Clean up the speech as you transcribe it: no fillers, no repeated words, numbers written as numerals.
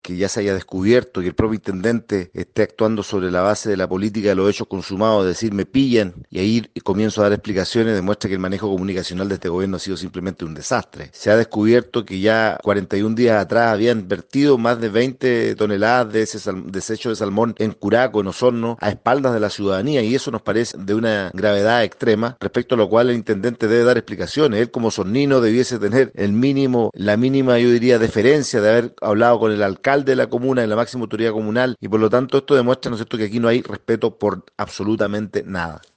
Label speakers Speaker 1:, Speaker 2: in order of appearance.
Speaker 1: que ya se haya descubierto, que el propio intendente esté actuando sobre la base de la política de los hechos consumados, decir me pillan y ahí comienzo a dar explicaciones, demuestra que el manejo comunicacional de este gobierno ha sido simplemente un desastre. Se ha descubierto que ya 41 días atrás habían vertido más de 20 toneladas de ese desecho de salmón en Curaco, en Osorno, a espaldas de la ciudadanía, y eso nos parece de una gravedad extrema, respecto a lo cual el intendente debe dar explicaciones. Él como sornino debiese tener la mínima, yo diría, deferencia de haber hablado con el alcalde de la comuna, en la máxima autoridad comunal, y por lo tanto esto demuestra, ¿no es cierto?, que aquí no hay respeto por absolutamente nada.